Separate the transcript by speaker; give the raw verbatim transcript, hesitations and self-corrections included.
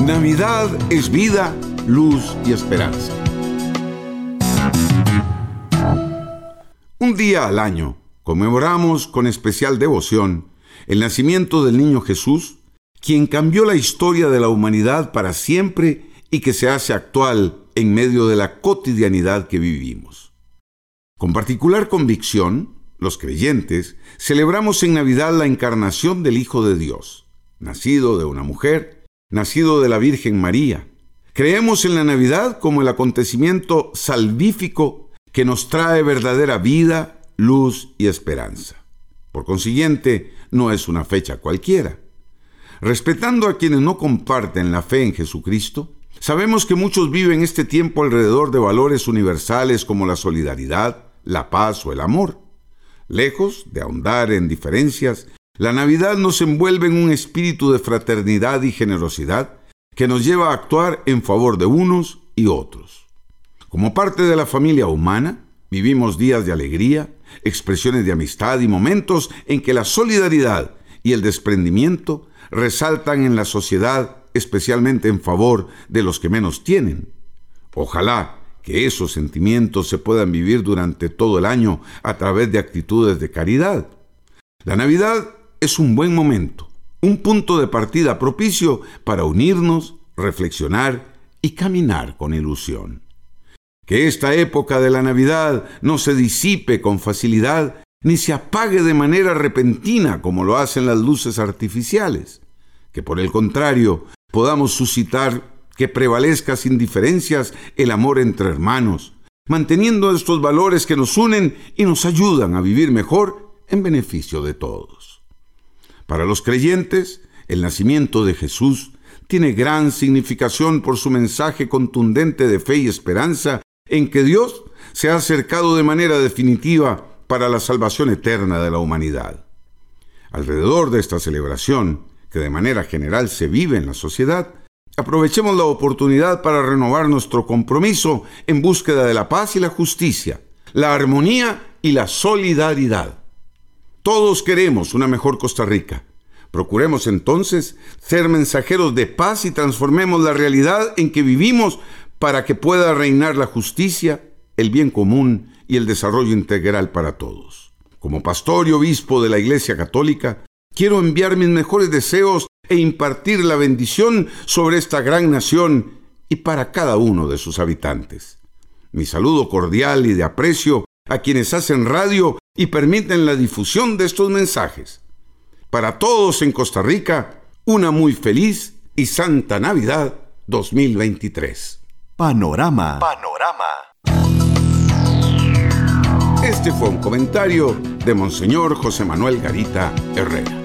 Speaker 1: Navidad es vida, luz y esperanza. Un día al año conmemoramos con especial devoción el nacimiento del niño Jesús, quien cambió la historia de la humanidad para siempre y que se hace actual en medio de la cotidianidad que vivimos. Con particular convicción, los creyentes celebramos en Navidad la encarnación del Hijo de Dios, nacido de una mujer, nacido de la Virgen María. Creemos en la Navidad como el acontecimiento salvífico que nos trae verdadera vida, luz y esperanza. Por consiguiente, no es una fecha cualquiera. Respetando a quienes no comparten la fe en Jesucristo, sabemos que muchos viven este tiempo alrededor de valores universales como la solidaridad, la paz o el amor. Lejos de ahondar en diferencias, la Navidad nos envuelve en un espíritu de fraternidad y generosidad que nos lleva a actuar en favor de unos y otros. Como parte de la familia humana, vivimos días de alegría, expresiones de amistad y momentos en que la solidaridad y el desprendimiento resaltan en la sociedad, especialmente en favor de los que menos tienen. Ojalá que esos sentimientos se puedan vivir durante todo el año a través de actitudes de caridad. La Navidad es un buen momento, un punto de partida propicio para unirnos, reflexionar y caminar con ilusión. Que esta época de la Navidad no se disipe con facilidad ni se apague de manera repentina como lo hacen las luces artificiales. Que por el contrario podamos suscitar que prevalezca sin diferencias el amor entre hermanos, manteniendo estos valores que nos unen y nos ayudan a vivir mejor en beneficio de todos. Para los creyentes, el nacimiento de Jesús tiene gran significación por su mensaje contundente de fe y esperanza en que Dios se ha acercado de manera definitiva para la salvación eterna de la humanidad. Alrededor de esta celebración, que de manera general se vive en la sociedad, aprovechemos la oportunidad para renovar nuestro compromiso en búsqueda de la paz y la justicia, la armonía y la solidaridad. Todos queremos una mejor Costa Rica. Procuremos entonces ser mensajeros de paz y transformemos la realidad en que vivimos para que pueda reinar la justicia, el bien común y el desarrollo integral para todos. Como pastor y obispo de la Iglesia Católica, quiero enviar mis mejores deseos e impartir la bendición sobre esta gran nación y para cada uno de sus habitantes. Mi saludo cordial y de aprecio a quienes hacen radio y permiten la difusión de estos mensajes. Para todos en Costa Rica, una muy feliz y santa Navidad dos mil veintitrés.
Speaker 2: Panorama. Panorama.
Speaker 1: Este fue un comentario de Monseñor José Manuel Garita Herrera.